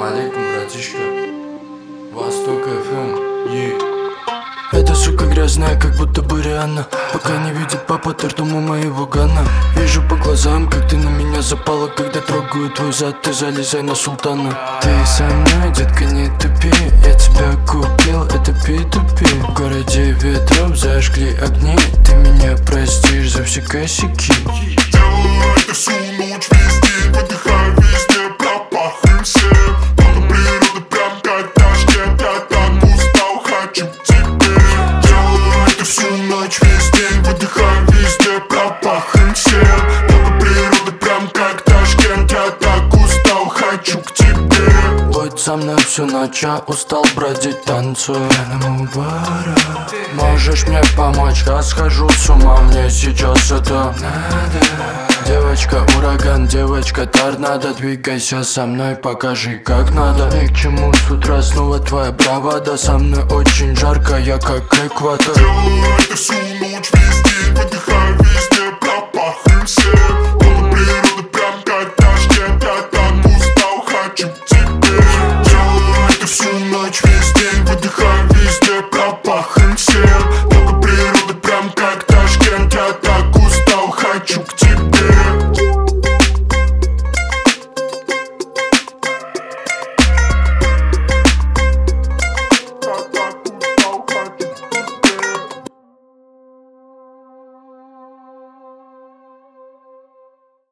Салам алейкум, братишка. Восток FM. Эта сука грязная, как будто бы Рианна. Пока не видит папа ртом у моего гана. Вижу по глазам, как ты на меня запала. Когда трогаю твой зад, ты залезай на султана. Ты со мной, детка, не тупи. Я тебя купил, это P2P. В городе ветров зажгли огни. Ты меня простишь за все косяки. Делаю это всю ночь, весь день, выдыхаю везде, пропахнем всем. Много природы, прям как Ташкент. Я так устал, хочу к тебе. Делаю это всю ночь, весь день, выдыхаю везде, пропахнем всем. Много природы, прям как Ташкент. Я так устал, хочу к тебе. Будь со мной всю ночь, я устал бродить, танцуя на Мубара. Можешь мне помочь, я схожу с ума, мне сейчас это надо. Девочка ураган, девочка торнадо. Двигайся со мной, покажи как надо. Ни к чему с утра снова твоя бравада. Со мной очень жарко, я как экватор. Делаю это всю ночь, весь день, выдыхаю везде, пропахнем всем. Много природы, прям как Ташкент. Я так устал, хочу к тебе. Делаю это всю ночь, весь день, выдыхаю везде, пропахнем всем.